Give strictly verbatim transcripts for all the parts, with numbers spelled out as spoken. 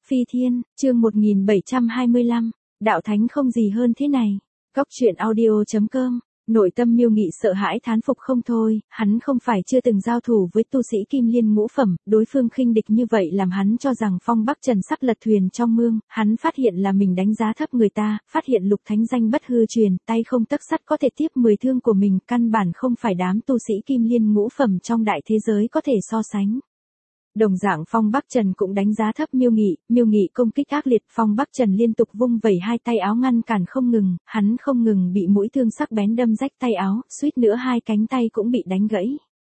Phi Thiên, chương một nghìn bảy trăm hai mươi lăm, đạo thánh không gì hơn thế này. Góc truyện audio chấm com. Nội tâm Miêu Nghị sợ hãi thán phục không thôi, hắn không phải chưa từng giao thủ với tu sĩ Kim Liên ngũ phẩm, đối phương khinh địch như vậy làm hắn cho rằng Phong Bắc Trần sắp lật thuyền trong mương, hắn phát hiện là mình đánh giá thấp người ta, phát hiện lục thánh danh bất hư truyền, tay không tấc sắt có thể tiếp mười thương của mình, căn bản không phải đám tu sĩ Kim Liên ngũ phẩm trong đại thế giới có thể so sánh. Đồng dạng Phong Bắc Trần cũng đánh giá thấp Miêu Nghị, Miêu Nghị công kích ác liệt, Phong Bắc Trần liên tục vung vẩy hai tay áo ngăn cản không ngừng, hắn không ngừng bị mũi thương sắc bén đâm rách tay áo, suýt nữa hai cánh tay cũng bị đánh gãy.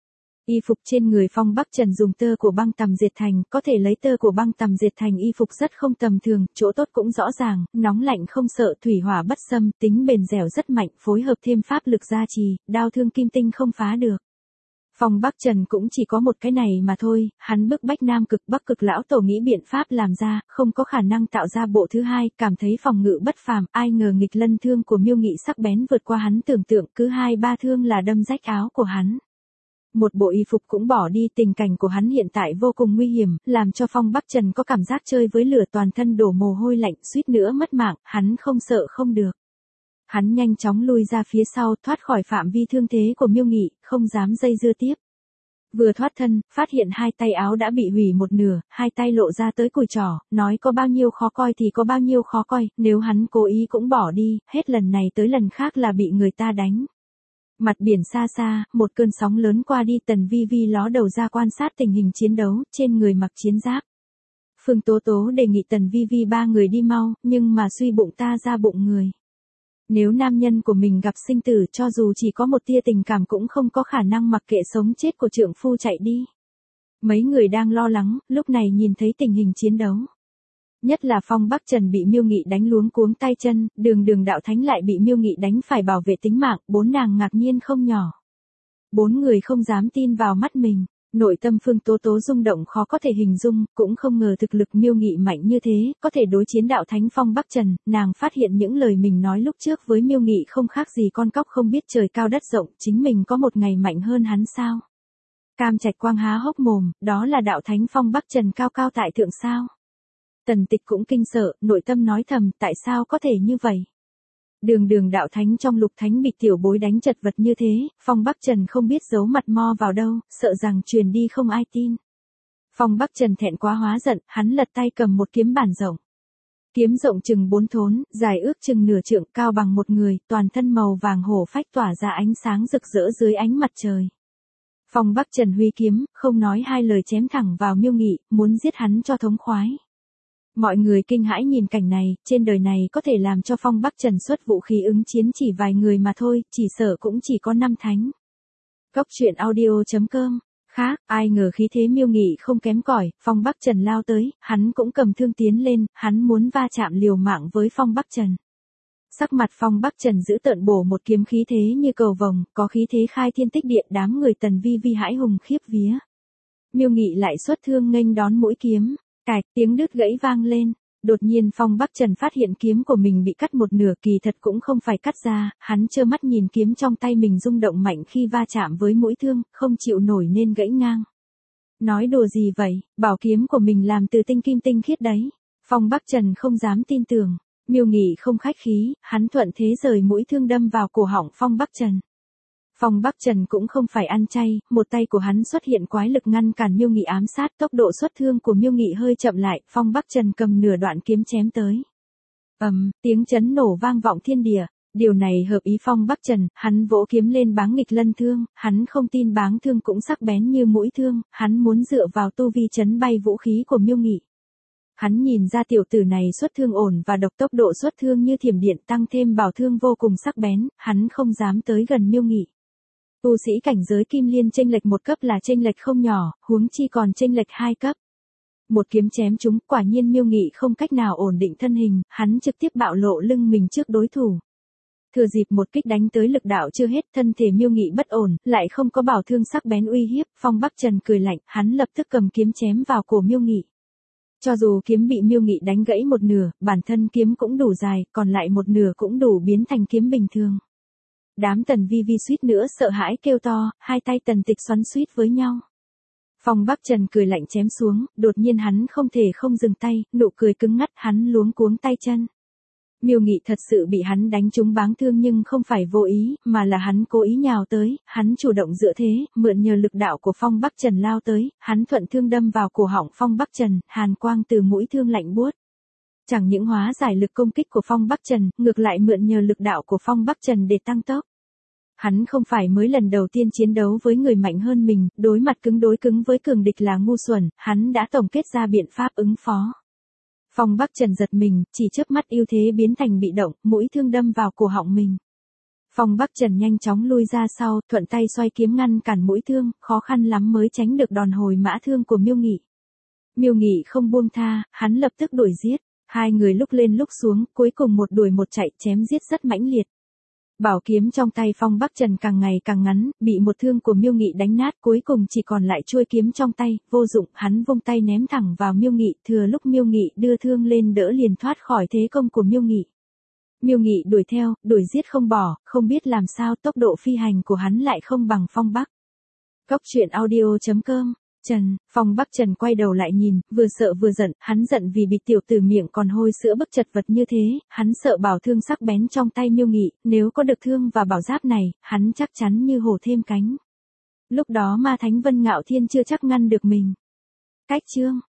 Y phục trên người Phong Bắc Trần dùng tơ của băng tầm diệt thành, có thể lấy tơ của băng tầm diệt thành y phục rất không tầm thường, chỗ tốt cũng rõ ràng, nóng lạnh không sợ, thủy hỏa bất xâm, tính bền dẻo rất mạnh, phối hợp thêm pháp lực gia trì, đao thương kim tinh không phá được. Phong Bắc Trần cũng chỉ có một cái này mà thôi, hắn bức bách Nam Cực Bắc Cực lão tổ nghĩ biện pháp làm ra, không có khả năng tạo ra bộ thứ hai, cảm thấy phòng ngự bất phàm, ai ngờ nghịch lân thương của Miêu Nghị sắc bén vượt qua hắn tưởng tượng, cứ hai ba thương là đâm rách áo của hắn. Một bộ y phục cũng bỏ đi, tình cảnh của hắn hiện tại vô cùng nguy hiểm, làm cho Phong Bắc Trần có cảm giác chơi với lửa, toàn thân đổ mồ hôi lạnh, suýt nữa mất mạng, hắn không sợ không được. Hắn nhanh chóng lui ra phía sau, thoát khỏi phạm vi thương thế của Miêu Nghị, không dám dây dưa tiếp. Vừa thoát thân, phát hiện hai tay áo đã bị hủy một nửa, hai tay lộ ra tới cùi trỏ, nói có bao nhiêu khó coi thì có bao nhiêu khó coi, nếu hắn cố ý cũng bỏ đi, hết lần này tới lần khác là bị người ta đánh. Mặt biển xa xa, một cơn sóng lớn qua đi, Tần Vi Vi ló đầu ra quan sát tình hình chiến đấu, trên người mặc chiến giáp. Phương Tố Tố đề nghị Tần Vi Vi ba người đi mau, nhưng mà suy bụng ta ra bụng người. Nếu nam nhân của mình gặp sinh tử, cho dù chỉ có một tia tình cảm cũng không có khả năng mặc kệ sống chết của trượng phu chạy đi. Mấy người đang lo lắng, lúc này nhìn thấy tình hình chiến đấu. Nhất là Phong Bắc Trần bị Miêu Nghị đánh luống cuống tay chân, đường đường đạo thánh lại bị Miêu Nghị đánh phải bảo vệ tính mạng, bốn nàng ngạc nhiên không nhỏ. Bốn người không dám tin vào mắt mình. Nội tâm Phương Tố Tố rung động khó có thể hình dung, cũng không ngờ thực lực Miêu Nghị mạnh như thế, có thể đối chiến đạo thánh Phong Bắc Trần, nàng phát hiện những lời mình nói lúc trước với Miêu Nghị không khác gì con cóc không biết trời cao đất rộng, chính mình có một ngày mạnh hơn hắn sao? Cam Trạch Quang há hốc mồm, đó là đạo thánh Phong Bắc Trần cao cao tại thượng sao? Tần Tịch cũng kinh sợ, nội tâm nói thầm, tại sao có thể như vậy? Đường đường đạo thánh trong lục thánh bị tiểu bối đánh chật vật như thế, Phong Bắc Trần không biết giấu mặt mo vào đâu, sợ rằng truyền đi không ai tin. Phong Bắc Trần thẹn quá hóa giận, hắn lật tay cầm một kiếm bản rộng. Kiếm rộng chừng bốn thốn, dài ước chừng nửa trượng, cao bằng một người, toàn thân màu vàng hổ phách tỏa ra ánh sáng rực rỡ dưới ánh mặt trời. Phong Bắc Trần huy kiếm, không nói hai lời chém thẳng vào Miêu Nghị, muốn giết hắn cho thống khoái. Mọi người kinh hãi nhìn cảnh này, trên đời này có thể làm cho Phong Bắc Trần xuất vũ khí ứng chiến chỉ vài người mà thôi, chỉ sợ cũng chỉ có năm thánh. Góc truyện audio chấm com. Khác, ai ngờ khí thế Miêu Nghị không kém cỏi, Phong Bắc Trần lao tới, hắn cũng cầm thương tiến lên, hắn muốn va chạm liều mạng với Phong Bắc Trần. Sắc mặt Phong Bắc Trần giữ tợn bổ một kiếm khí thế như cầu vồng, có khí thế khai thiên tích địa, đám người Tần Vi Vi hãi hùng khiếp vía. Miêu Nghị lại xuất thương nghênh đón mũi kiếm. Cạch, tiếng đứt gãy vang lên, đột nhiên Phong Bắc Trần phát hiện kiếm của mình bị cắt một nửa, kỳ thật cũng không phải cắt ra, hắn trơ mắt nhìn kiếm trong tay mình rung động mạnh khi va chạm với mũi thương, không chịu nổi nên gãy ngang. Nói đùa gì vậy, bảo kiếm của mình làm từ tinh kim tinh khiết đấy. Phong Bắc Trần không dám tin tưởng, Miêu Nghị không khách khí, hắn thuận thế rời mũi thương đâm vào cổ họng Phong Bắc Trần. Phong Bắc Trần cũng không phải ăn chay, một tay của hắn xuất hiện quái lực ngăn cản Miêu Nghị ám sát, tốc độ xuất thương của Miêu Nghị hơi chậm lại, Phong Bắc Trần cầm nửa đoạn kiếm chém tới. Ầm, um, tiếng chấn nổ vang vọng thiên địa, điều này hợp ý Phong Bắc Trần, hắn vỗ kiếm lên báng nghịch lân thương, hắn không tin báng thương cũng sắc bén như mũi thương, hắn muốn dựa vào tu vi chấn bay vũ khí của Miêu Nghị. Hắn nhìn ra tiểu tử này xuất thương ổn và độc, tốc độ xuất thương như thiểm điện, tăng thêm bảo thương vô cùng sắc bén, hắn không dám tới gần Miêu Nghị. Tu sĩ cảnh giới Kim Liên chênh lệch một cấp là chênh lệch không nhỏ, huống chi còn chênh lệch hai cấp. Một kiếm chém chúng, quả nhiên Miêu Nghị không cách nào ổn định thân hình, hắn trực tiếp bạo lộ lưng mình trước đối thủ. Thừa dịp một kích đánh tới lực đạo chưa hết, thân thể Miêu Nghị bất ổn, lại không có bảo thương sắc bén uy hiếp, Phong Bắc Trần cười lạnh, hắn lập tức cầm kiếm chém vào cổ Miêu Nghị. Cho dù kiếm bị Miêu Nghị đánh gãy một nửa, bản thân kiếm cũng đủ dài, còn lại một nửa cũng đủ biến thành kiếm bình thường. Đám Tần Vi Vi suýt nữa sợ hãi kêu to, hai tay Tần Tịch xoắn suýt với nhau. Phong Bắc Trần cười lạnh chém xuống, đột nhiên hắn không thể không dừng tay, nụ cười cứng ngắt, hắn luống cuống tay chân. Miêu Nghị thật sự bị hắn đánh trúng báng thương nhưng không phải vô ý, mà là hắn cố ý nhào tới, hắn chủ động dựa thế, mượn nhờ lực đạo của Phong Bắc Trần lao tới, hắn thuận thương đâm vào cổ họng Phong Bắc Trần, hàn quang từ mũi thương lạnh buốt. Chẳng những hóa giải lực công kích của Phong Bắc Trần, ngược lại mượn nhờ lực đạo của Phong Bắc Trần để tăng tốc. Hắn không phải mới lần đầu tiên chiến đấu với người mạnh hơn mình, đối mặt cứng đối cứng với cường địch là ngu xuẩn, hắn đã tổng kết ra biện pháp ứng phó. Phong Bắc Trần giật mình, chỉ chớp mắt ưu thế biến thành bị động, mũi thương đâm vào cổ họng mình. Phong Bắc Trần nhanh chóng lui ra sau, thuận tay xoay kiếm ngăn cản mũi thương, khó khăn lắm mới tránh được đòn hồi mã thương của Miêu Nghị. Miêu Nghị không buông tha, hắn lập tức đuổi giết, hai người lúc lên lúc xuống, cuối cùng một đuổi một chạy chém giết rất mãnh liệt. Bảo kiếm trong tay Phong Bắc Trần càng ngày càng ngắn, bị một thương của Miêu Nghị đánh nát, cuối cùng chỉ còn lại chuôi kiếm trong tay, vô dụng, hắn vung tay ném thẳng vào Miêu Nghị, thừa lúc Miêu Nghị đưa thương lên đỡ liền thoát khỏi thế công của Miêu Nghị. Miêu Nghị đuổi theo, đuổi giết không bỏ, không biết làm sao tốc độ phi hành của hắn lại không bằng Phong Bắc. Góc truyện audio chấm com. Trần, Phong Bắc Trần quay đầu lại nhìn, vừa sợ vừa giận, hắn giận vì bị tiểu tử miệng còn hôi sữa bức chật vật như thế, hắn sợ bảo thương sắc bén trong tay Miêu Nghị, nếu có được thương và bảo giáp này, hắn chắc chắn như hổ thêm cánh. Lúc đó Ma Thánh Vân Ngạo Thiên chưa chắc ngăn được mình. Cách chương